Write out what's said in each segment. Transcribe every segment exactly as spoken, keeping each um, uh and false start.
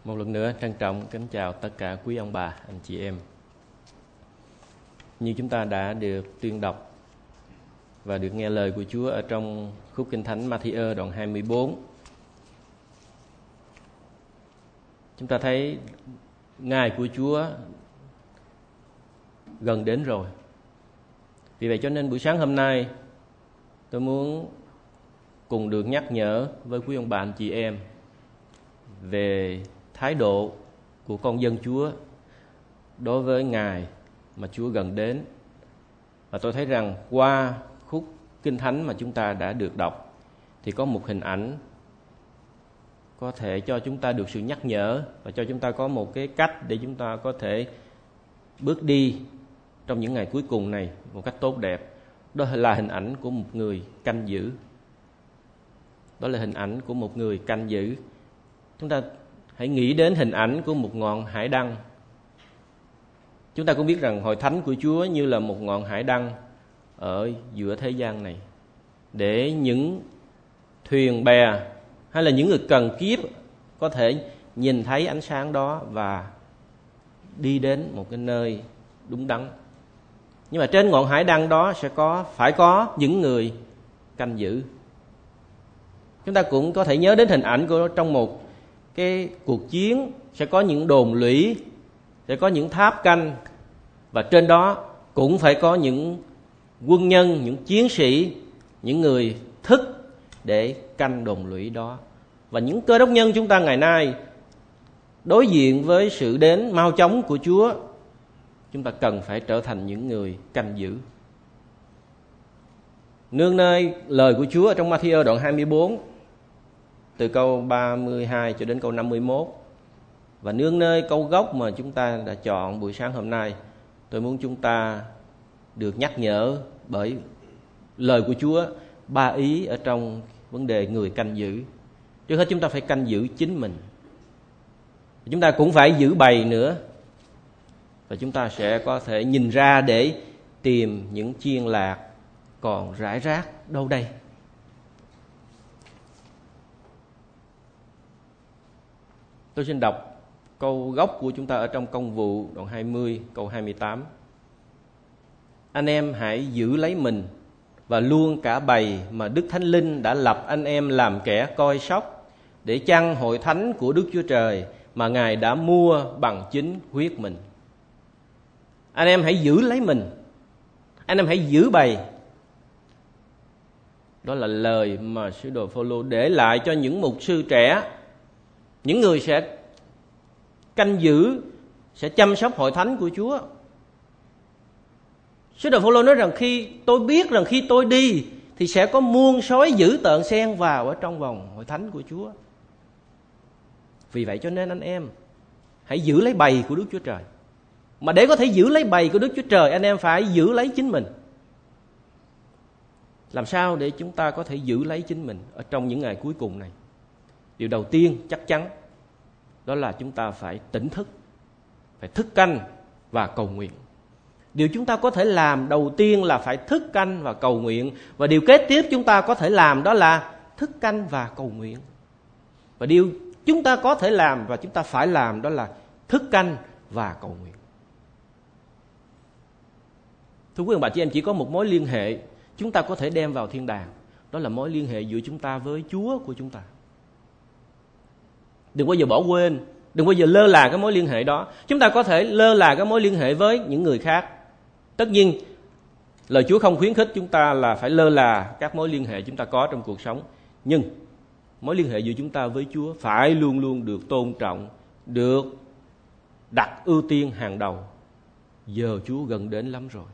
Một lần nữa trân trọng kính chào tất cả quý ông bà, anh chị em. Như chúng ta đã được tuyên đọc và được nghe lời của Chúa ở trong khúc Kinh Thánh Ma-thi-ơ đoạn hai mươi bốn. Chúng ta thấy ngày của Chúa gần đến rồi. Vì vậy cho nên buổi sáng hôm nay tôi muốn cùng được nhắc nhở với quý ông bà anh chị em về thái độ của con dân Chúa đối với ngày mà Chúa gần đến. Và tôi thấy rằng qua khúc Kinh Thánh mà chúng ta đã được đọc thì có một hình ảnh có thể cho chúng ta được sự nhắc nhở và cho chúng ta có một cái cách để chúng ta có thể bước đi trong những ngày cuối cùng này một cách tốt đẹp. Đó là hình ảnh của một người canh giữ. Đó là hình ảnh của một người canh giữ. Chúng ta hãy nghĩ đến hình ảnh của một ngọn hải đăng. Chúng ta cũng biết rằng hội thánh của Chúa như là một ngọn hải đăng ở giữa thế gian này, để những thuyền bè hay là những người cần kiếp có thể nhìn thấy ánh sáng đó và đi đến một cái nơi đúng đắn. Nhưng mà trên ngọn hải đăng đó sẽ có phải có những người canh giữ. Chúng ta cũng có thể nhớ đến hình ảnh của trong một cái cuộc chiến sẽ có những đồn lũy, sẽ có những tháp canh, và trên đó cũng phải có những quân nhân, những chiến sĩ, những người thức để canh đồn lũy đó. Và những cơ đốc nhân chúng ta ngày nay đối diện với sự đến mau chóng của Chúa, chúng ta cần phải trở thành những người canh giữ. Nương nơi lời của Chúa ở trong Ma-thi-ơ đoạn hai mươi bốn, từ câu ba mươi hai cho đến câu năm mươi mốt, và nương nơi câu gốc mà chúng ta đã chọn buổi sáng hôm nay, tôi muốn chúng ta được nhắc nhở bởi lời của Chúa ba ý ở trong vấn đề người canh giữ. Trước hết chúng ta phải canh giữ chính mình. Chúng ta cũng phải giữ bầy nữa. Và chúng ta sẽ có thể nhìn ra để tìm những chiên lạc còn rải rác đâu đây. Tôi xin đọc câu gốc của chúng ta ở trong Công vụ đoạn hai mươi câu hai mươi tám. Anh em hãy giữ lấy mình và luôn cả bầy mà Đức Thánh Linh đã lập anh em làm kẻ coi sóc, để chăn hội thánh của Đức Chúa Trời mà Ngài đã mua bằng chính huyết mình. Anh em hãy giữ lấy mình, anh em hãy giữ bầy. Đó là lời mà sứ đồ Phôlô để lại cho những mục sư trẻ, những người sẽ canh giữ, sẽ chăm sóc hội thánh của Chúa. Sứ đồ Phôlô nói rằng khi tôi biết rằng khi tôi đi thì sẽ có muôn sói dữ tợn xen vào ở trong vòng hội thánh của Chúa. Vì vậy cho nên anh em hãy giữ lấy bầy của Đức Chúa Trời. Mà để có thể giữ lấy bầy của Đức Chúa Trời, anh em phải giữ lấy chính mình. Làm sao để chúng ta có thể giữ lấy chính mình ở trong những ngày cuối cùng này? Điều đầu tiên chắc chắn đó là chúng ta phải tỉnh thức, phải thức canh và cầu nguyện. Điều chúng ta có thể làm đầu tiên là phải thức canh và cầu nguyện. Và điều kế tiếp chúng ta có thể làm đó là thức canh và cầu nguyện. Và điều chúng ta có thể làm và chúng ta phải làm đó là thức canh và cầu nguyện. Thưa quý ông bà chị em, chỉ có một mối liên hệ chúng ta có thể đem vào thiên đàng. Đó là mối liên hệ giữa chúng ta với Chúa của chúng ta. Đừng bao giờ bỏ quên, đừng bao giờ lơ là cái mối liên hệ đó. Chúng ta có thể lơ là cái mối liên hệ với những người khác. Tất nhiên, lời Chúa không khuyến khích chúng ta là phải lơ là các mối liên hệ chúng ta có trong cuộc sống. Nhưng mối liên hệ giữa chúng ta với Chúa phải luôn luôn được tôn trọng, được đặt ưu tiên hàng đầu. Giờ Chúa gần đến lắm rồi.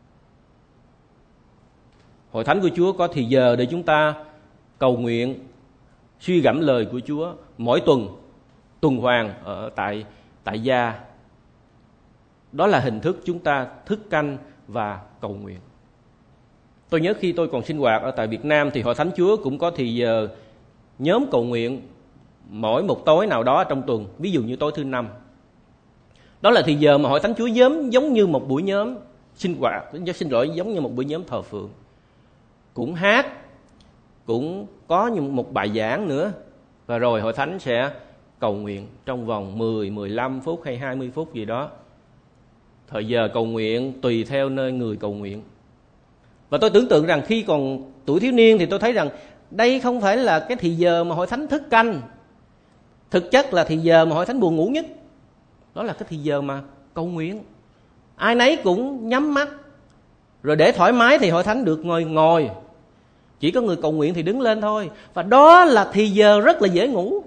Hội thánh của Chúa có thì giờ để chúng ta cầu nguyện, suy gẫm lời của Chúa mỗi tuần, tuần hoàn ở tại, tại gia. Đó là hình thức chúng ta thức canh và cầu nguyện. Tôi nhớ khi tôi còn sinh hoạt ở tại Việt Nam thì Hội Thánh Chúa cũng có thì giờ nhóm cầu nguyện mỗi một tối nào đó trong tuần, ví dụ như tối thứ năm. Đó là thì giờ mà Hội Thánh Chúa nhóm giống như một buổi nhóm sinh hoạt, xin lỗi, giống như một buổi nhóm thờ phượng. Cũng hát, cũng có một bài giảng nữa. Và rồi Hội Thánh sẽ cầu nguyện trong vòng mười, mười lăm phút hay hai mươi phút gì đó. Thời giờ cầu nguyện tùy theo nơi người cầu nguyện. Và tôi tưởng tượng rằng khi còn tuổi thiếu niên thì tôi thấy rằng đây không phải là cái thì giờ mà hội thánh thức canh. Thực chất là thì giờ mà hội thánh buồn ngủ nhất. Đó là cái thì giờ mà cầu nguyện. Ai nấy cũng nhắm mắt. Rồi để thoải mái thì hội thánh được ngồi ngồi. Chỉ có người cầu nguyện thì đứng lên thôi. Và đó là thì giờ rất là dễ ngủ.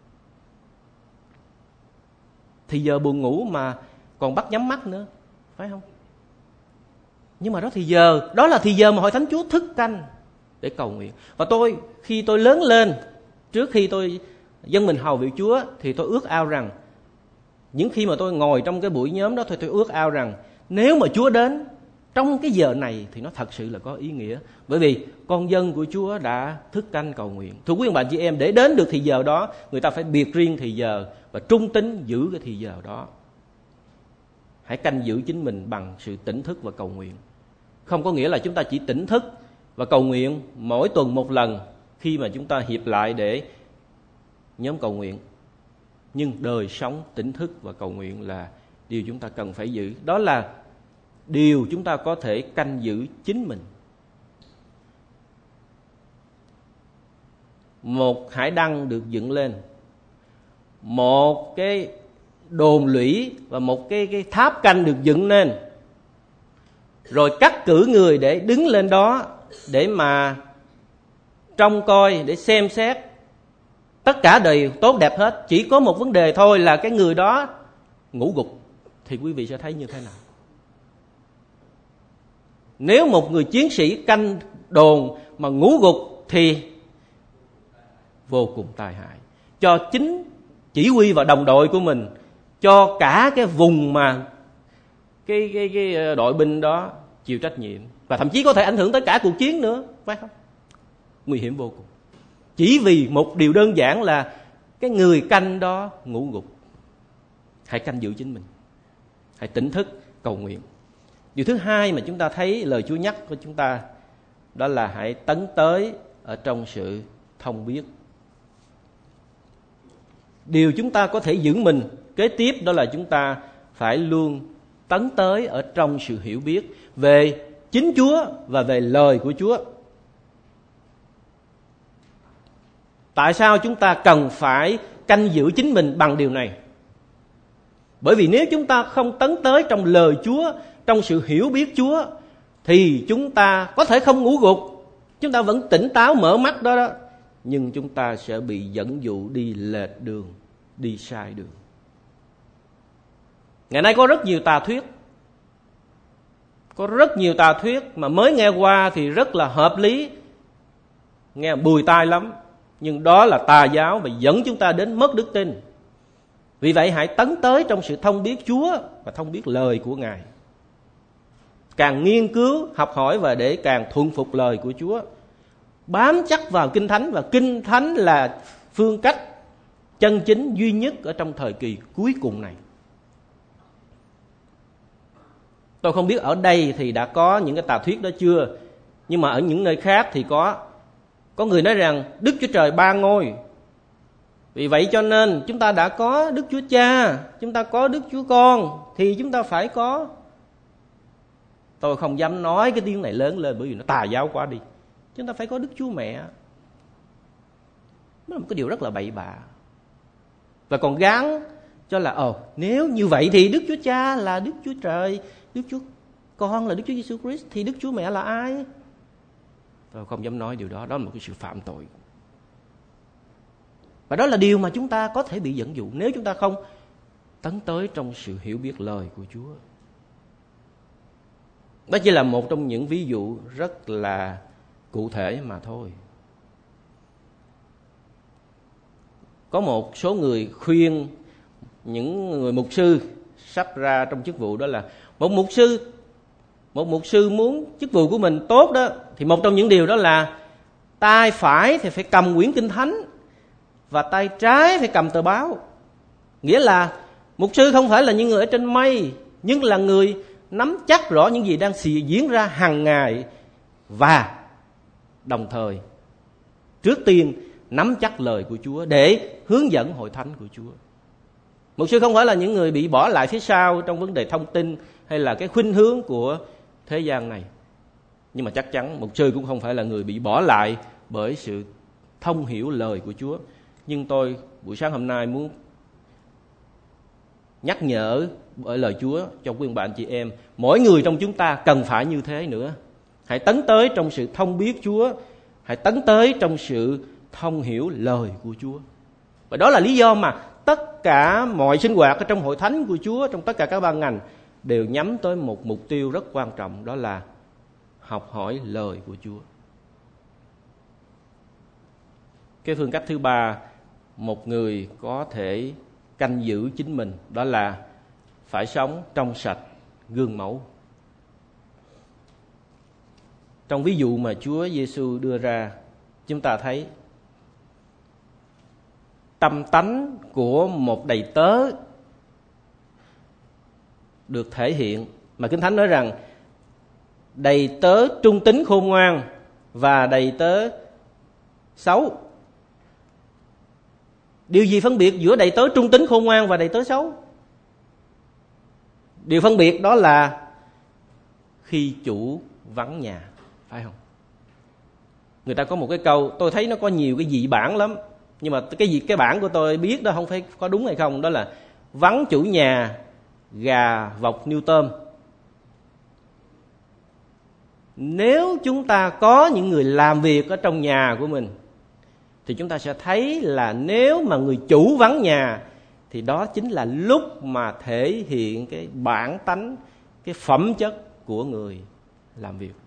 Thì giờ buồn ngủ mà còn bắt nhắm mắt nữa, phải không? Nhưng mà đó thì giờ, đó là thì giờ mà hội thánh Chúa thức canh để cầu nguyện. Và tôi, khi tôi lớn lên, trước khi tôi dâng mình hầu việc Chúa, thì tôi ước ao rằng, những khi mà tôi ngồi trong cái buổi nhóm đó, thì tôi ước ao rằng, nếu mà Chúa đến trong cái giờ này thì nó thật sự là có ý nghĩa. Bởi vì con dân của Chúa đã thức canh cầu nguyện. Thưa quý ông bà chị em, để đến được thì giờ đó, người ta phải biệt riêng thì giờ và trung tín giữ cái thì giờ đó. Hãy canh giữ chính mình bằng sự tỉnh thức và cầu nguyện. Không có nghĩa là chúng ta chỉ tỉnh thức và cầu nguyện mỗi tuần một lần khi mà chúng ta hiệp lại để nhóm cầu nguyện. Nhưng đời sống tỉnh thức và cầu nguyện là điều chúng ta cần phải giữ. Đó là điều chúng ta có thể canh giữ chính mình. Một hải đăng được dựng lên, một cái đồn lũy và một cái, cái tháp canh được dựng lên, rồi cắt cử người để đứng lên đó để mà trông coi, để xem xét. Tất cả đều tốt đẹp hết. Chỉ có một vấn đề thôi là cái người đó ngủ gục. Thì quý vị sẽ thấy như thế nào? Nếu một người chiến sĩ canh đồn mà ngủ gục thì vô cùng tai hại. Cho chính chỉ huy và đồng đội của mình, cho cả cái vùng mà cái, cái, cái đội binh đó chịu trách nhiệm. Và thậm chí có thể ảnh hưởng tới cả cuộc chiến nữa, phải không? Nguy hiểm vô cùng. Chỉ vì một điều đơn giản là cái người canh đó ngủ gục. Hãy canh giữ chính mình. Hãy tỉnh thức cầu nguyện. Điều thứ hai mà chúng ta thấy lời Chúa nhắc của chúng ta, đó là hãy tấn tới ở trong sự thông biết. Điều chúng ta có thể giữ mình kế tiếp đó là chúng ta phải luôn tấn tới ở trong sự hiểu biết về chính Chúa và về lời của Chúa. Tại sao chúng ta cần phải canh giữ chính mình bằng điều này? Bởi vì nếu chúng ta không tấn tới trong lời Chúa, trong sự hiểu biết Chúa, thì chúng ta có thể không ngủ gục, chúng ta vẫn tỉnh táo mở mắt đó đó, nhưng chúng ta sẽ bị dẫn dụ đi lệch đường, đi sai đường. Ngày nay có rất nhiều tà thuyết, có rất nhiều tà thuyết mà mới nghe qua thì rất là hợp lý, nghe bùi tai lắm, nhưng đó là tà giáo và dẫn chúng ta đến mất đức tin. Vì vậy hãy tấn tới trong sự thông biết Chúa và thông biết lời của Ngài. Càng nghiên cứu, học hỏi và để càng thuần phục lời của Chúa. Bám chắc vào Kinh Thánh, và Kinh Thánh là phương cách chân chính duy nhất ở trong thời kỳ cuối cùng này. Tôi không biết ở đây thì đã có những cái tà thuyết đó chưa, nhưng mà ở những nơi khác thì có. Có người nói rằng Đức Chúa Trời ba ngôi, vì vậy cho nên chúng ta đã có Đức Chúa Cha, chúng ta có Đức Chúa Con, thì chúng ta phải có. Tôi không dám nói cái tiếng này lớn lên bởi vì nó tà giáo quá đi. Chúng ta phải có Đức Chúa Mẹ. Đó là một cái điều rất là bậy bạ. Và còn gán cho là ồ, nếu như vậy thì Đức Chúa Cha là Đức Chúa Trời, Đức Chúa Con là Đức Chúa Giêsu Christ, thì Đức Chúa Mẹ là ai? Tôi không dám nói điều đó. Đó là một cái sự phạm tội. Và đó là điều mà chúng ta có thể bị dẫn dụ nếu chúng ta không tấn tới trong sự hiểu biết lời của Chúa. Đó chỉ là một trong những ví dụ rất là cụ thể mà thôi. Có một số người khuyên những người mục sư sắp ra trong chức vụ, đó là một mục sư một mục sư muốn chức vụ của mình tốt đó, thì một trong những điều đó là tay phải thì phải cầm quyển Kinh Thánh và tay trái phải cầm tờ báo. Nghĩa là mục sư không phải là những người ở trên mây, nhưng là người nắm chắc rõ những gì đang diễn ra hàng ngày, và đồng thời trước tiên nắm chắc lời của Chúa để hướng dẫn hội thánh của Chúa. Mục sư không phải là những người bị bỏ lại phía sau trong vấn đề thông tin hay là cái khuynh hướng của thế gian này. Nhưng mà chắc chắn mục sư cũng không phải là người bị bỏ lại bởi sự thông hiểu lời của Chúa. Nhưng tôi buổi sáng hôm nay muốn nhắc nhở bởi lời Chúa cho quý ông bà anh chị em, mỗi người trong chúng ta cần phải như thế nữa. Hãy tấn tới trong sự thông biết Chúa, hãy tấn tới trong sự thông hiểu lời của Chúa. Và đó là lý do mà tất cả mọi sinh hoạt ở trong hội thánh của Chúa, trong tất cả các ban ngành đều nhắm tới một mục tiêu rất quan trọng, đó là học hỏi lời của Chúa. Cái phương cách thứ ba, một người có thể canh giữ chính mình, đó là phải sống trong sạch, gương mẫu. Trong ví dụ mà Chúa Giêsu đưa ra, chúng ta thấy tâm tánh của một đầy tớ được thể hiện, mà Kinh Thánh nói rằng đầy tớ trung tín khôn ngoan và đầy tớ xấu. Điều gì phân biệt giữa đầy tớ trung tín khôn ngoan và đầy tớ xấu? Điều phân biệt đó là khi chủ vắng nhà, phải không? Người ta có một cái câu, tôi thấy nó có nhiều cái dị bản lắm, nhưng mà cái gì cái bản của tôi biết đó không phải có đúng hay không, đó là vắng chủ nhà, gà vọc niêu tôm. Nếu chúng ta có những người làm việc ở trong nhà của mình thì chúng ta sẽ thấy là nếu mà người chủ vắng nhà thì đó chính là lúc mà thể hiện cái bản tánh, cái phẩm chất của người làm việc.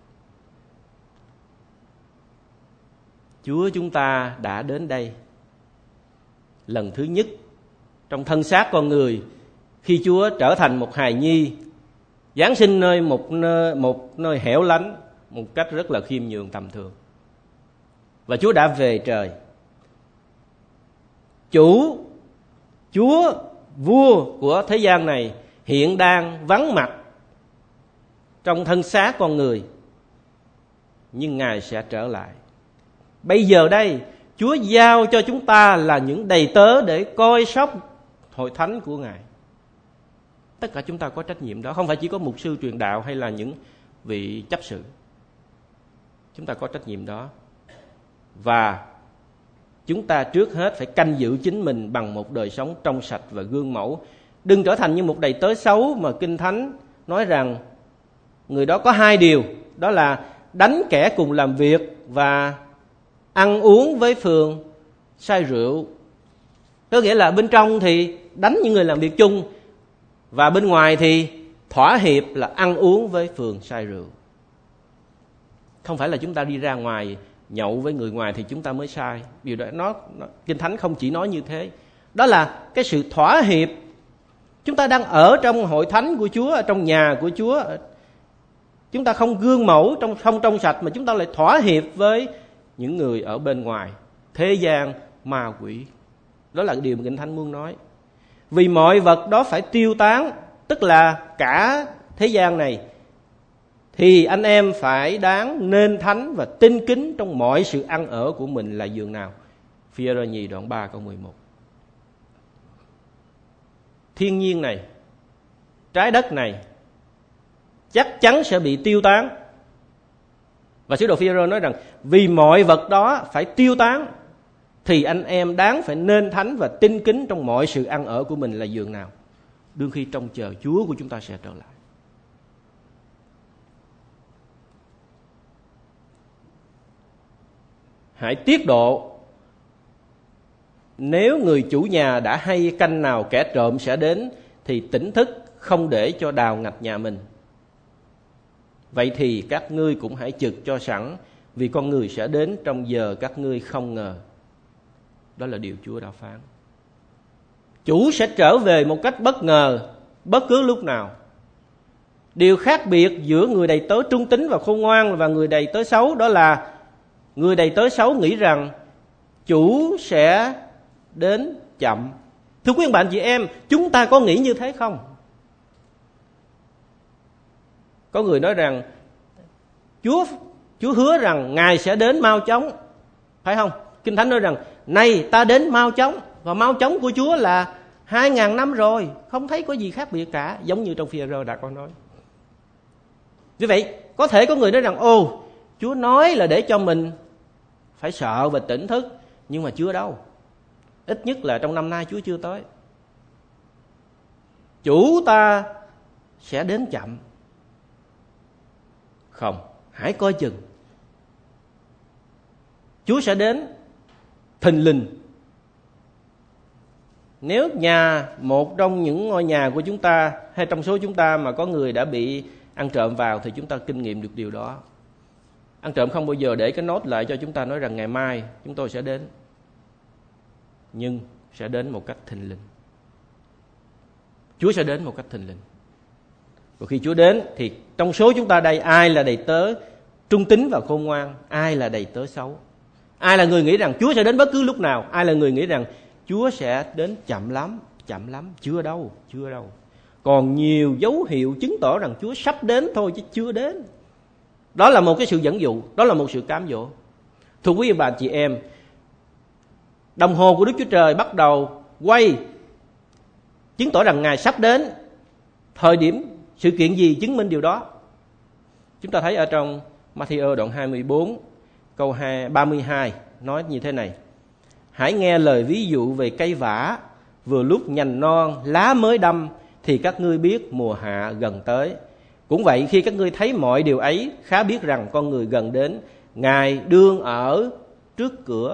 Chúa chúng ta đã đến đây lần thứ nhất trong thân xác con người, khi Chúa trở thành một hài nhi, giáng sinh nơi một nơi, một nơi hẻo lánh một cách rất là khiêm nhường tầm thường. Và Chúa đã về trời. Chủ, Chúa, vua của thế gian này hiện đang vắng mặt trong thân xác con người, nhưng Ngài sẽ trở lại. Bây giờ đây, Chúa giao cho chúng ta là những đầy tớ để coi sóc hội thánh của Ngài. Tất cả chúng ta có trách nhiệm đó, không phải chỉ có mục sư truyền đạo hay là những vị chấp sự. Chúng ta có trách nhiệm đó. Và chúng ta trước hết phải canh giữ chính mình bằng một đời sống trong sạch và gương mẫu. Đừng trở thành như một đầy tớ xấu mà Kinh Thánh nói rằng người đó có hai điều, đó là đánh kẻ cùng làm việc và ăn uống với phường say rượu. Có nghĩa là bên trong thì đánh những người làm việc chung, và bên ngoài thì thỏa hiệp là ăn uống với phường say rượu. Không phải là chúng ta đi ra ngoài nhậu với người ngoài thì chúng ta mới sai. Điều đó nó, nó Kinh Thánh không chỉ nói như thế. Đó là cái sự thỏa hiệp. Chúng ta đang ở trong hội thánh của Chúa, ở trong nhà của Chúa. Chúng ta không gương mẫu, trong không trong sạch, mà chúng ta lại thỏa hiệp với những người ở bên ngoài, thế gian, ma quỷ. Đó là điều mà Kinh Thánh muốn nói. Vì mọi vật đó phải tiêu tán, tức là cả thế gian này, thì anh em phải đáng nên thánh và tinh kính trong mọi sự ăn ở của mình là dường nào. Phi-e-rơ nhì đoạn ba câu mười một. Thiên nhiên này, trái đất này chắc chắn sẽ bị tiêu tán. Và sứ đồ Phi-e-rơ nói rằng vì mọi vật đó phải tiêu tán thì anh em đáng phải nên thánh và tinh kính trong mọi sự ăn ở của mình là dường nào. Đương khi trông chờ Chúa của chúng ta sẽ trở lại. Hãy tiết độ. Nếu người chủ nhà đã hay canh nào kẻ trộm sẽ đến thì tỉnh thức, không để cho đào ngạch nhà mình. Vậy thì các ngươi cũng hãy trực cho sẵn, vì con người sẽ đến trong giờ các ngươi không ngờ. Đó là điều Chúa đã phán. Chủ sẽ trở về một cách bất ngờ, bất cứ lúc nào. Điều khác biệt giữa người đầy tớ trung tín và khôn ngoan và người đầy tớ xấu, đó là người đầy tớ xấu nghĩ rằng chủ sẽ đến chậm. Thưa quý bạn chị em, chúng ta có nghĩ như thế không? Có người nói rằng Chúa Chúa hứa rằng Ngài sẽ đến mau chóng, phải không? Kinh Thánh nói rằng này ta đến mau chóng. Và mau chóng của Chúa là hai ngàn năm rồi, không thấy có gì khác biệt cả, giống như trong Phi-e-rơ đã có nói. Vì vậy có thể có người nói rằng ồ, Chúa nói là để cho mình phải sợ và tỉnh thức, nhưng mà chưa đâu. Ít nhất là trong năm nay Chúa chưa tới. Chủ ta sẽ đến chậm. Không, hãy coi chừng. Chúa sẽ đến thình lình. Nếu nhà, một trong những ngôi nhà của chúng ta hay trong số chúng ta mà có người đã bị ăn trộm vào, thì chúng ta kinh nghiệm được điều đó. Ăn trộm không bao giờ để cái nốt lại cho chúng ta nói rằng ngày mai chúng tôi sẽ đến, nhưng sẽ đến một cách thình lình. Chúa sẽ đến một cách thình lình. Và khi Chúa đến thì trong số chúng ta đây, ai là đầy tớ trung tín và khôn ngoan, ai là đầy tớ xấu? Ai là người nghĩ rằng Chúa sẽ đến bất cứ lúc nào? Ai là người nghĩ rằng Chúa sẽ đến chậm lắm, chậm lắm? Chưa đâu, chưa đâu. Còn nhiều dấu hiệu chứng tỏ rằng Chúa sắp đến thôi chứ chưa đến. Đó là một cái sự dẫn dụ, đó là một sự cám dỗ. Thưa quý bà chị em, đồng hồ của Đức Chúa Trời bắt đầu quay, chứng tỏ rằng Ngài sắp đến. Thời điểm, sự kiện gì chứng minh điều đó? Chúng ta thấy ở trong Ma-thi-ơ đoạn hai mươi bốn, câu ba mươi hai nói như thế này: hãy nghe lời ví dụ về cây vả, vừa lúc nhành non, lá mới đâm, thì các ngươi biết mùa hạ gần tới. Cũng vậy, khi các ngươi thấy mọi điều ấy, khá biết rằng con người gần đến, Ngài đương ở trước cửa.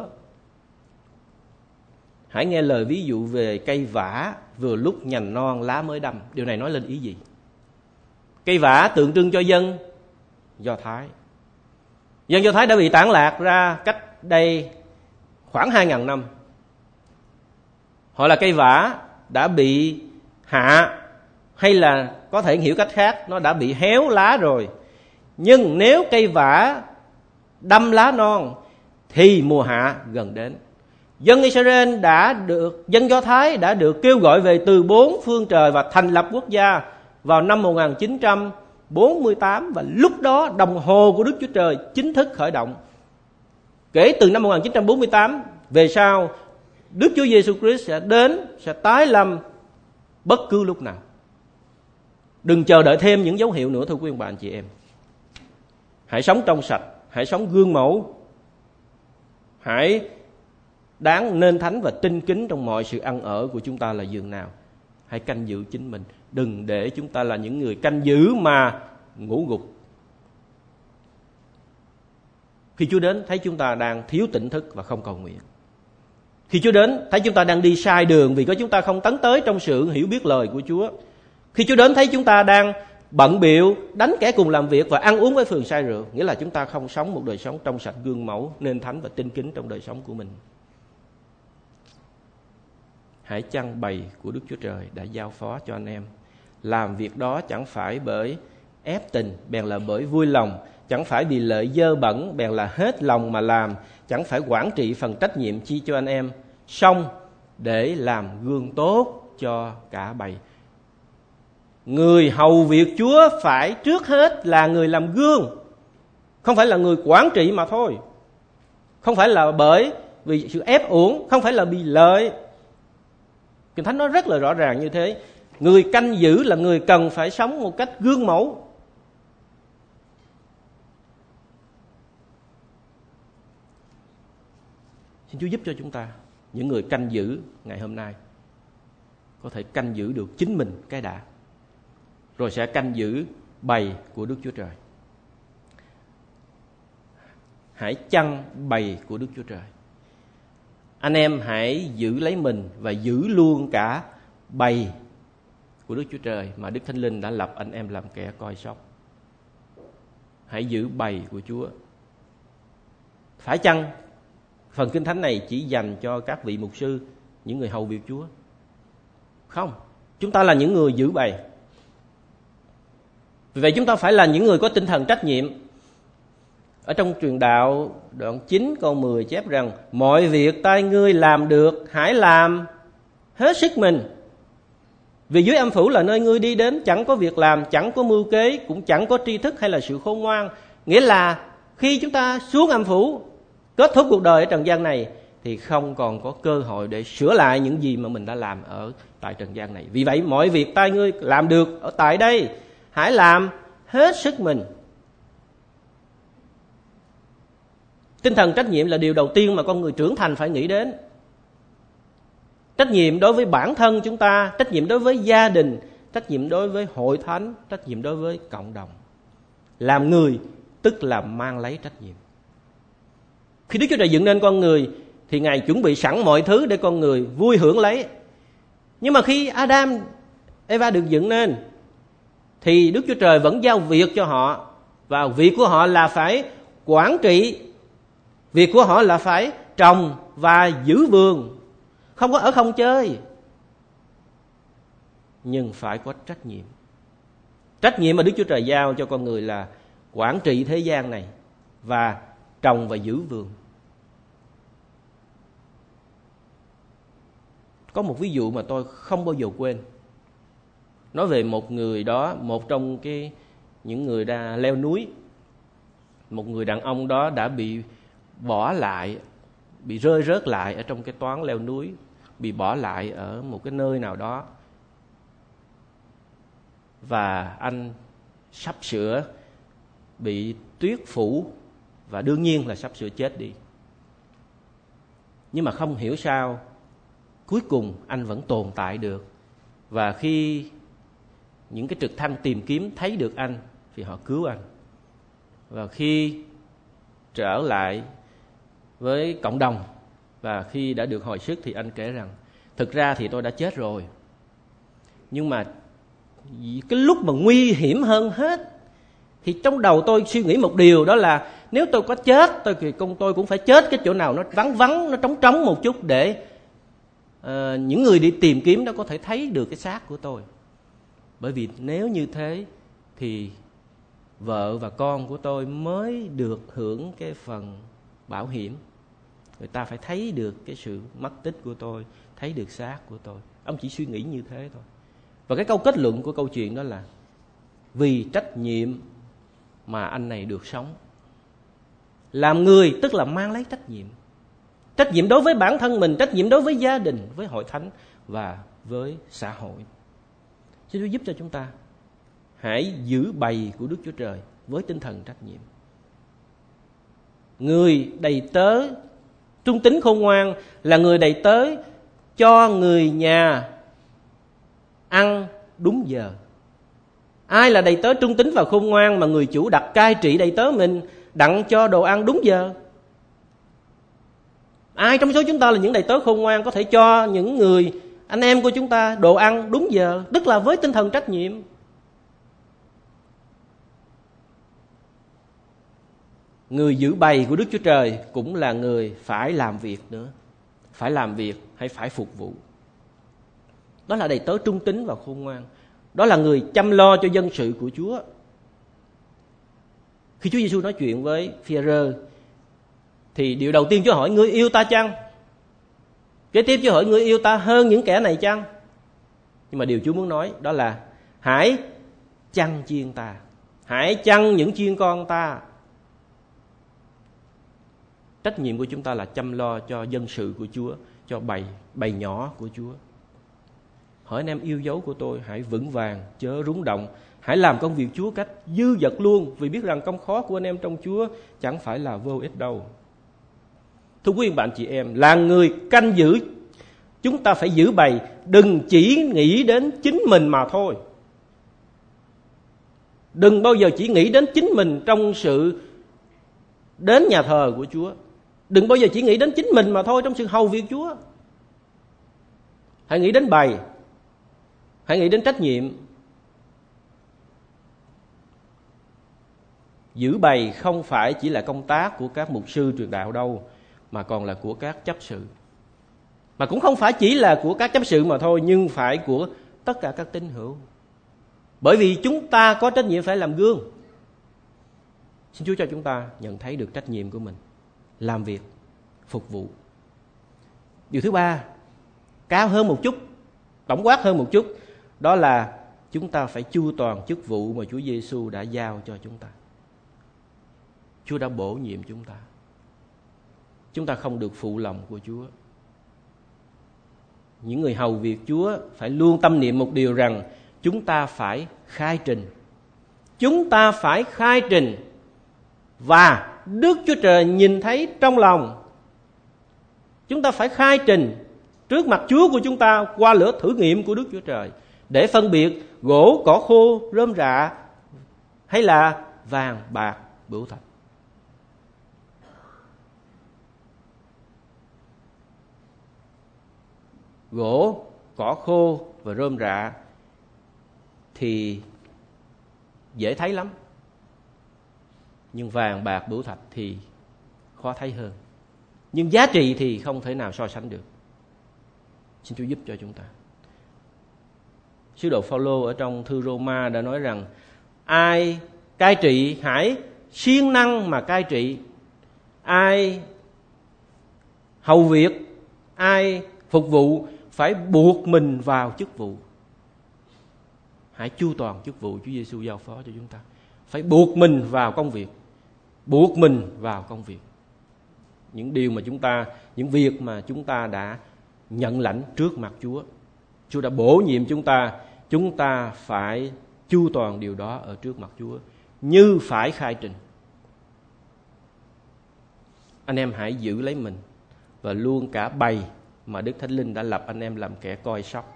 Hãy nghe lời ví dụ về cây vả, vừa lúc nhành non, lá mới đâm. Điều này nói lên ý gì? Cây vả tượng trưng cho dân Do Thái. Dân Do Thái đã bị tản lạc ra cách đây khoảng hai ngàn năm. Họ là cây vả đã bị hạ, hay là có thể hiểu cách khác, nó đã bị héo lá rồi. Nhưng nếu cây vả đâm lá non thì mùa hạ gần đến. Dân Israel đã được, dân Do Thái đã được kêu gọi về từ bốn phương trời và thành lập quốc gia vào năm một nghìn chín trăm bốn mươi tám, và lúc đó đồng hồ của Đức Chúa Trời chính thức khởi động. Kể từ năm một nghìn chín trăm bốn mươi tám về sau, Đức Chúa Giêsu Christ sẽ đến, sẽ tái lâm bất cứ lúc nào. Đừng chờ đợi thêm những dấu hiệu nữa, thưa quý ông bà anh chị em. Hãy sống trong sạch, hãy sống gương mẫu, hãy đáng nên thánh và tinh kính trong mọi sự ăn ở của chúng ta là dường nào. Hãy canh giữ chính mình, đừng để chúng ta là những người canh giữ mà ngủ gục. Khi Chúa đến thấy chúng ta đang thiếu tỉnh thức và không cầu nguyện. Khi Chúa đến thấy chúng ta đang đi sai đường vì có chúng ta không tấn tới trong sự hiểu biết lời của Chúa. Khi Chúa đến thấy chúng ta đang bận bịu đánh kẻ cùng làm việc và ăn uống với phường say rượu, nghĩa là chúng ta không sống một đời sống trong sạch, gương mẫu, nên thánh và tinh kính trong đời sống của mình. Hãy chăn bày của Đức Chúa Trời đã giao phó cho anh em. Làm việc đó chẳng phải bởi ép tình, bèn là bởi vui lòng. Chẳng phải vì lợi dơ bẩn, bèn là hết lòng mà làm. Chẳng phải quản trị phần trách nhiệm chi cho anh em, song để làm gương tốt cho cả bầy. Người hầu việc Chúa phải trước hết là người làm gương, không phải là người quản trị mà thôi. Không phải là bởi vì sự ép uổng, không phải là vì lợi. Kinh Thánh nói rất là rõ ràng như thế. Người canh giữ là người cần phải sống một cách gương mẫu. Xin Chúa giúp cho chúng ta, những người canh giữ ngày hôm nay, có thể canh giữ được chính mình cái đã, rồi sẽ canh giữ bầy của Đức Chúa Trời. Hãy chăn bầy của Đức Chúa Trời. Anh em hãy giữ lấy mình và giữ luôn cả bầy của Đức Chúa Trời mà Đức Thánh Linh đã lập anh em làm kẻ coi sóc. Hãy giữ bầy của Chúa. Phải chăng phần Kinh Thánh này chỉ dành cho các vị mục sư, những người hầu việc Chúa? Không, chúng ta là những người giữ bầy. Vì vậy chúng ta phải là những người có tinh thần trách nhiệm. Ở trong truyền đạo đoạn chín câu mười chép rằng: mọi việc tay ngươi làm được, hãy làm hết sức mình. Vì dưới âm phủ là nơi ngươi đi đến, chẳng có việc làm, chẳng có mưu kế, cũng chẳng có tri thức hay là sự khôn ngoan. Nghĩa là khi chúng ta xuống âm phủ, kết thúc cuộc đời ở trần gian này, thì không còn có cơ hội để sửa lại những gì mà mình đã làm ở tại trần gian này. Vì vậy mọi việc tay ngươi làm được ở tại đây, hãy làm hết sức mình. Tinh thần trách nhiệm là điều đầu tiên mà con người trưởng thành phải nghĩ đến. Trách nhiệm đối với bản thân chúng ta, trách nhiệm đối với gia đình, trách nhiệm đối với hội thánh, trách nhiệm đối với cộng đồng. Làm người tức là mang lấy trách nhiệm. Khi Đức Chúa Trời dựng nên con người thì Ngài chuẩn bị sẵn mọi thứ để con người vui hưởng lấy. Nhưng mà khi Adam, Eva được dựng nên thì Đức Chúa Trời vẫn giao việc cho họ. Và việc của họ là phải quản trị, việc của họ là phải trồng và giữ vườn. Không có ở không chơi, nhưng phải có trách nhiệm. Trách nhiệm mà Đức Chúa Trời giao cho con người là quản trị thế gian này và trồng và giữ vườn. Có một ví dụ mà tôi không bao giờ quên. Nói về một người đó, một trong cái những người đã leo núi. Một người đàn ông đó đã bị bỏ lại, bị rơi rớt lại ở trong cái toán leo núi, bị bỏ lại ở một cái nơi nào đó. Và anh sắp sửa bị tuyết phủ và đương nhiên là sắp sửa chết đi. Nhưng mà không hiểu sao cuối cùng anh vẫn tồn tại được. Và khi những cái trực thăng tìm kiếm thấy được anh thì họ cứu anh. Và khi trở lại với cộng đồng và khi đã được hồi sức thì anh kể rằng thực ra thì tôi đã chết rồi, nhưng mà cái lúc mà nguy hiểm hơn hết thì trong đầu tôi suy nghĩ một điều, đó là nếu tôi có chết tôi thì con tôi cũng phải chết cái chỗ nào nó vắng vắng, nó trống trống một chút để uh, những người đi tìm kiếm đó có thể thấy được cái xác của tôi. Bởi vì nếu như thế thì vợ và con của tôi mới được hưởng cái phần bảo hiểm. Người ta phải thấy được cái sự mất tích của tôi, thấy được xác của tôi. Ông chỉ suy nghĩ như thế thôi. Và cái câu kết luận của câu chuyện đó là vì trách nhiệm mà anh này được sống. Làm người tức là mang lấy trách nhiệm. Trách nhiệm đối với bản thân mình, trách nhiệm đối với gia đình, với hội thánh và với xã hội. Xin Chúa giúp cho chúng ta hãy giữ bầy của Đức Chúa Trời với tinh thần trách nhiệm. Người đầy tớ trung tín khôn ngoan là người đầy tớ cho người nhà ăn đúng giờ. Ai là đầy tớ trung tín và khôn ngoan mà người chủ đặt cai trị đầy tớ mình, đặng cho đồ ăn đúng giờ? Ai trong số chúng ta là những đầy tớ khôn ngoan có thể cho những người anh em của chúng ta đồ ăn đúng giờ, tức là với tinh thần trách nhiệm. Người giữ bầy của Đức Chúa Trời cũng là người phải làm việc nữa. Phải làm việc hay phải phục vụ. Đó là đầy tớ trung tín và khôn ngoan. Đó là người chăm lo cho dân sự của Chúa. Khi Chúa Giêsu nói chuyện với Phi-e-rơ thì điều đầu tiên Chúa hỏi: ngươi yêu ta chăng? Kế tiếp Chúa hỏi: ngươi yêu ta hơn những kẻ này chăng? Nhưng mà điều Chúa muốn nói đó là hãy chăn chiên ta, hãy chăn những chiên con ta. Trách nhiệm của chúng ta là chăm lo cho dân sự của Chúa, cho bầy, bầy nhỏ của Chúa. Hỏi anh em yêu dấu của tôi, hãy vững vàng, chớ rúng động. Hãy làm công việc Chúa cách dư dật luôn, vì biết rằng công khó của anh em trong Chúa chẳng phải là vô ích đâu. Thưa quý bạn chị em, là người canh giữ, chúng ta phải giữ bầy, đừng chỉ nghĩ đến chính mình mà thôi. Đừng bao giờ chỉ nghĩ đến chính mình trong sự đến nhà thờ của Chúa. Đừng bao giờ chỉ nghĩ đến chính mình mà thôi trong sự hầu việc Chúa. Hãy nghĩ đến bầy, hãy nghĩ đến trách nhiệm. Giữ bầy không phải chỉ là công tác của các mục sư truyền đạo đâu, mà còn là của các chấp sự. Mà cũng không phải chỉ là của các chấp sự mà thôi, nhưng phải của tất cả các tín hữu. Bởi vì chúng ta có trách nhiệm phải làm gương. Xin Chúa cho chúng ta nhận thấy được trách nhiệm của mình, làm việc, phục vụ. Điều thứ ba, cao hơn một chút, tổng quát hơn một chút, đó là chúng ta phải chu toàn chức vụ mà Chúa Giêsu đã giao cho chúng ta. Chúa đã bổ nhiệm chúng ta. chúng ta không được phụ lòng của Chúa. Những người hầu việc Chúa phải luôn tâm niệm một điều rằng chúng ta phải khai trình. Chúng ta phải khai trình và Đức Chúa Trời nhìn thấy trong lòng. Chúng ta phải khai trình trước mặt Chúa của chúng ta qua lửa thử nghiệm của Đức Chúa Trời để phân biệt gỗ, cỏ khô, rơm rạ hay là vàng, bạc, bửu thạch. Gỗ, cỏ khô và rơm rạ thì dễ thấy lắm, nhưng vàng, bạc, bửu thạch thì khó thấy hơn. Nhưng giá trị thì không thể nào so sánh được. Xin Chúa giúp cho chúng ta. Sứ đồ Phao-lô ở trong thư Rô-ma đã nói rằng ai cai trị hãy siêng năng mà cai trị, ai hầu việc, ai phục vụ phải buộc mình vào chức vụ. Hãy chu toàn chức vụ Chúa Giêsu giao phó cho chúng ta. Phải buộc mình vào công việc, buộc mình vào công việc. Những điều mà chúng ta, những việc mà chúng ta đã nhận lãnh trước mặt Chúa, Chúa đã bổ nhiệm chúng ta, chúng ta phải chu toàn điều đó ở trước mặt Chúa, như phải khai trình. Anh em hãy giữ lấy mình và luôn cả bầy mà Đức Thánh Linh đã lập anh em làm kẻ coi sóc.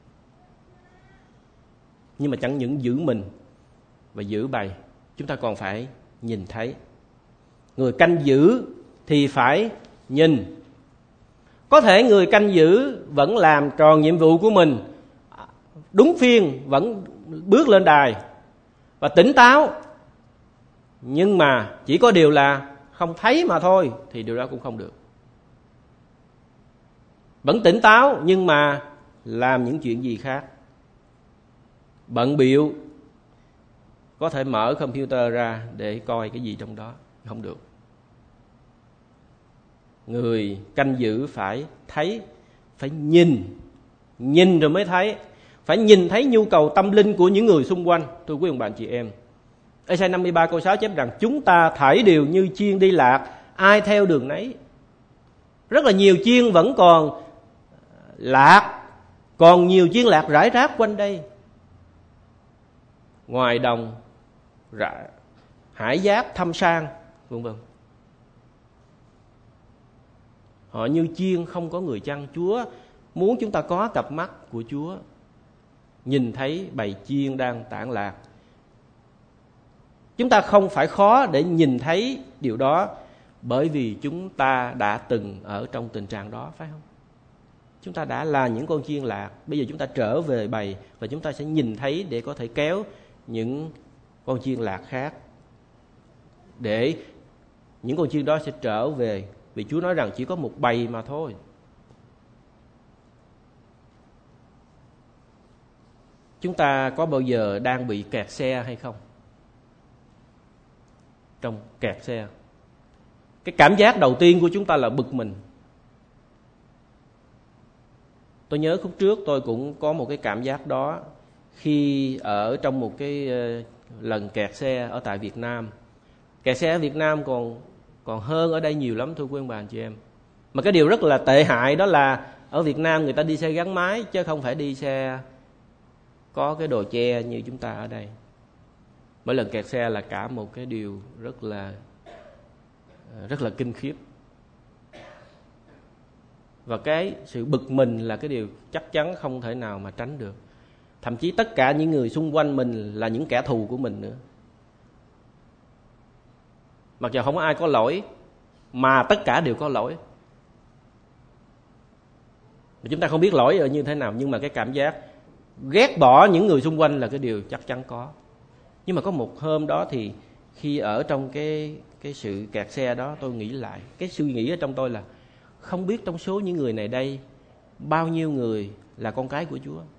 Nhưng mà chẳng những giữ mình và giữ bầy, chúng ta còn phải nhìn thấy. Người canh giữ thì phải nhìn. Có thể người canh giữ vẫn làm tròn nhiệm vụ của mình, đúng phiên, vẫn bước lên đài và tỉnh táo, nhưng mà chỉ có điều là không thấy mà thôi, thì điều đó cũng không được. Vẫn tỉnh táo nhưng mà làm những chuyện gì khác, bận bịu, có thể mở computer ra để coi cái gì trong đó, không được. Người canh giữ phải thấy, phải nhìn, nhìn rồi mới thấy, phải nhìn thấy nhu cầu tâm linh của những người xung quanh. Thưa quý ông bà chị em, Ê-sai năm mươi ba câu sáu chép rằng chúng ta thảy đều như chiên đi lạc, ai theo đường nấy. Rất là nhiều chiên vẫn còn lạc, còn nhiều chiên lạc rải rác quanh đây, ngoài đồng, hải giác, thăm sang, vân vân. Họ như chiên không có người chăn. Chúa muốn chúng ta có cặp mắt của Chúa, nhìn thấy bầy chiên đang tản lạc. Chúng ta không phải khó để nhìn thấy điều đó, bởi vì chúng ta đã từng ở trong tình trạng đó, phải không? Chúng ta đã là những con chiên lạc. Bây giờ chúng ta trở về bầy và chúng ta sẽ nhìn thấy để có thể kéo những con chiên lạc khác, để những con chiên đó sẽ trở về. Vì Chúa nói rằng chỉ có một bầy mà thôi. Chúng ta có bao giờ đang bị kẹt xe hay không? Trong kẹt xe, cái cảm giác đầu tiên của chúng ta là bực mình. Tôi nhớ khúc trước tôi cũng có một cái cảm giác đó khi ở trong một cái lần kẹt xe ở tại Việt Nam. Kẹt xe ở Việt Nam còn còn hơn ở đây nhiều lắm, thưa quý ông bà anh chị em. Mà cái điều rất là tệ hại đó là ở Việt Nam người ta đi xe gắn máy chứ không phải đi xe có cái đồ che như chúng ta ở đây. Mỗi lần kẹt xe là cả một cái điều rất là rất là kinh khiếp. Và cái sự bực mình là cái điều chắc chắn không thể nào mà tránh được. Thậm chí tất cả những người xung quanh mình là những kẻ thù của mình nữa. Mặc dù không có ai có lỗi, mà tất cả đều có lỗi. Chúng ta không biết lỗi ở như thế nào, nhưng mà cái cảm giác ghét bỏ những người xung quanh là cái điều chắc chắn có. Nhưng mà có một hôm đó thì khi ở trong cái, cái sự kẹt xe đó, tôi nghĩ lại. Cái suy nghĩ ở trong tôi là không biết trong số những người này đây bao nhiêu người là con cái của Chúa.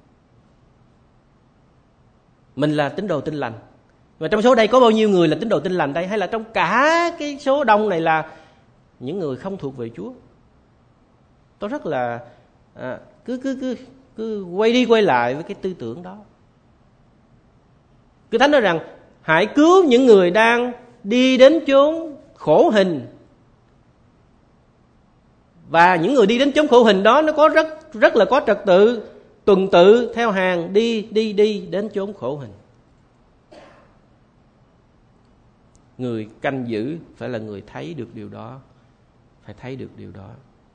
Mình là tín đồ Tin Lành, và trong số đây có bao nhiêu người là tín đồ Tin Lành đây? Hay là trong cả cái số đông này là những người không thuộc về Chúa? Tôi rất là à, cứ cứ cứ cứ quay đi quay lại với cái tư tưởng đó. Kinh Thánh nói rằng hãy cứu những người đang đi đến chốn khổ hình. Và những người đi đến chốn khổ hình đó nó có rất rất là có trật tự, tuần tự theo hàng đi đi đi đến chốn khổ hình. Người canh giữ phải là người thấy được điều đó, phải thấy được điều đó.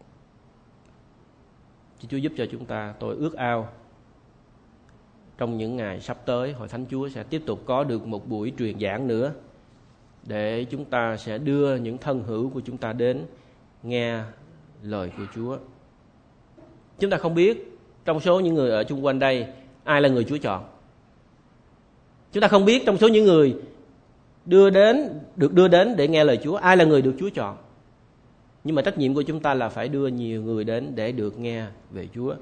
Xin Chúa giúp cho chúng ta. Tôi ước ao trong những ngày sắp tới, Hội Thánh Chúa sẽ tiếp tục có được một buổi truyền giảng nữa, để chúng ta sẽ đưa những thân hữu của chúng ta đến nghe lời của Chúa. Chúng ta không biết trong số những người ở chung quanh đây ai là người Chúa chọn. Chúng ta không biết trong số những người đưa đến được đưa đến để nghe lời Chúa ai là người được Chúa chọn. Nhưng mà trách nhiệm của chúng ta là phải đưa nhiều người đến để được nghe về Chúa.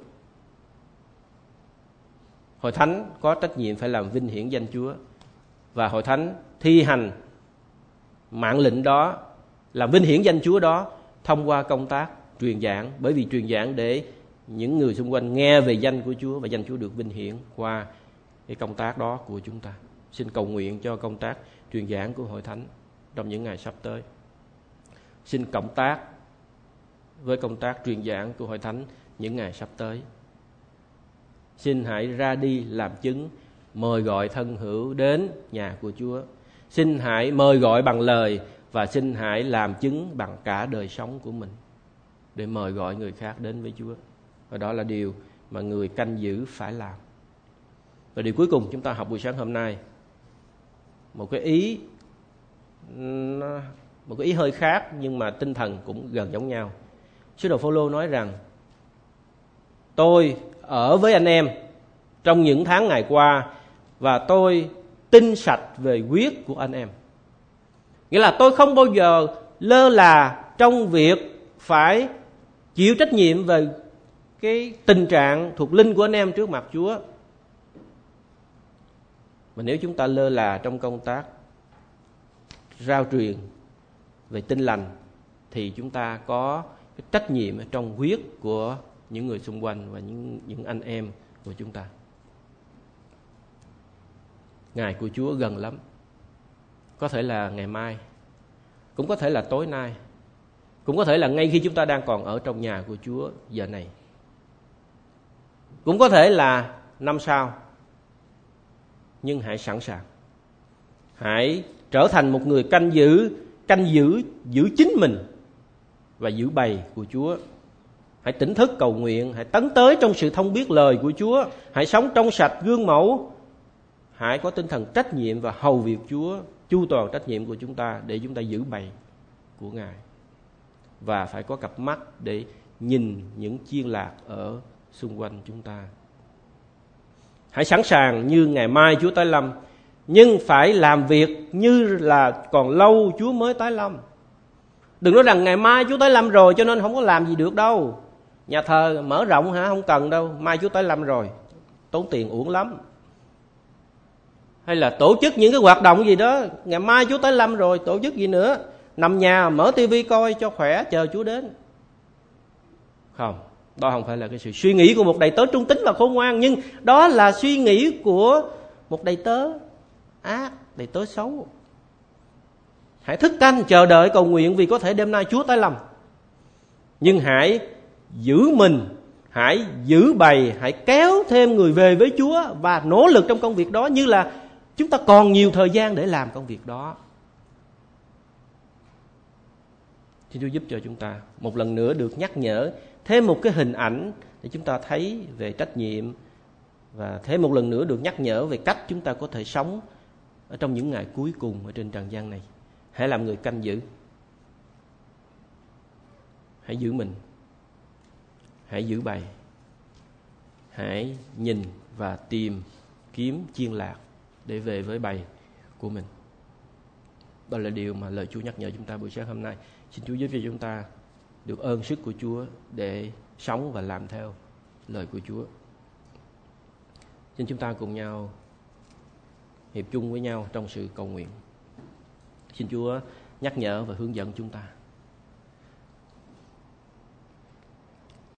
Hội Thánh có trách nhiệm phải làm vinh hiển danh Chúa, và Hội Thánh thi hành mạng lệnh đó, làm vinh hiển danh Chúa đó thông qua công tác truyền giảng. Bởi vì truyền giảng để những người xung quanh nghe về danh của Chúa, và danh Chúa được vinh hiển qua cái công tác đó của chúng ta. Xin cầu nguyện cho công tác truyền giảng của Hội Thánh trong những ngày sắp tới. Xin cộng tác với công tác truyền giảng của Hội Thánh những ngày sắp tới. Xin hãy ra đi làm chứng, mời gọi thân hữu đến nhà của Chúa. Xin hãy mời gọi bằng lời, và xin hãy làm chứng bằng cả đời sống của mình để mời gọi người khác đến với Chúa. Và đó là điều mà người canh giữ phải làm. Và điều cuối cùng chúng ta học buổi sáng hôm nay, một cái ý một cái ý hơi khác nhưng mà tinh thần cũng gần giống nhau. Sứ đồ Phôlô nói rằng: tôi ở với anh em trong những tháng ngày qua, và tôi tin sạch về huyết của anh em. Nghĩa là tôi không bao giờ lơ là trong việc phải chịu trách nhiệm về cái tình trạng thuộc linh của anh em trước mặt Chúa. Mà nếu chúng ta lơ là trong công tác rao truyền về tin lành, thì chúng ta có cái trách nhiệm trong huyết của những người xung quanh và những, những anh em của chúng ta. Ngày của Chúa gần lắm. Có thể là ngày mai, cũng có thể là tối nay, cũng có thể là ngay khi chúng ta đang còn ở trong nhà của Chúa giờ này, cũng có thể là năm sau. Nhưng hãy sẵn sàng, hãy trở thành một người canh giữ, canh giữ giữ chính mình và giữ bầy của Chúa. Hãy tỉnh thức cầu nguyện, hãy tấn tới trong sự thông biết lời của Chúa, hãy sống trong sạch gương mẫu, hãy có tinh thần trách nhiệm và hầu việc Chúa, chu toàn trách nhiệm của chúng ta để chúng ta giữ bầy của Ngài. Và phải có cặp mắt để nhìn những chiên lạc ở xung quanh chúng ta. Hãy sẵn sàng như ngày mai Chúa tái lâm, nhưng phải làm việc như là còn lâu Chúa mới tái lâm. Đừng nói rằng ngày mai Chúa tái lâm rồi cho nên không có làm gì được đâu. Nhà thờ mở rộng hả? Không cần đâu. Mai Chúa tái lâm rồi, tốn tiền uổng lắm. Hay là tổ chức những cái hoạt động gì đó, ngày mai Chúa tái lâm rồi, tổ chức gì nữa? Nằm nhà mở tivi coi cho khỏe, chờ Chúa đến. Không, đó không phải là cái sự suy nghĩ của một đầy tớ trung tín và khôn ngoan, nhưng đó là suy nghĩ của một đầy tớ ác, đầy tớ xấu. Hãy thức canh chờ đợi cầu nguyện, vì có thể đêm nay Chúa tái lâm. Nhưng hãy giữ mình, hãy giữ bầy, hãy kéo thêm người về với Chúa và nỗ lực trong công việc đó, như là chúng ta còn nhiều thời gian để làm công việc đó. Xin Chúa giúp cho chúng ta một lần nữa được nhắc nhở, thêm một cái hình ảnh để chúng ta thấy về trách nhiệm, và thêm một lần nữa được nhắc nhở về cách chúng ta có thể sống ở trong những ngày cuối cùng ở trên trần gian này. Hãy làm người canh giữ, hãy giữ mình, hãy giữ bầy, hãy nhìn và tìm kiếm chiên lạc để về với bầy của mình. Đó là điều mà lời Chúa nhắc nhở chúng ta buổi sáng hôm nay. Xin Chúa giúp cho chúng ta được ơn sức của Chúa để sống và làm theo lời của Chúa. Xin chúng ta cùng nhau hiệp chung với nhau trong sự cầu nguyện. Xin Chúa nhắc nhở và hướng dẫn chúng ta.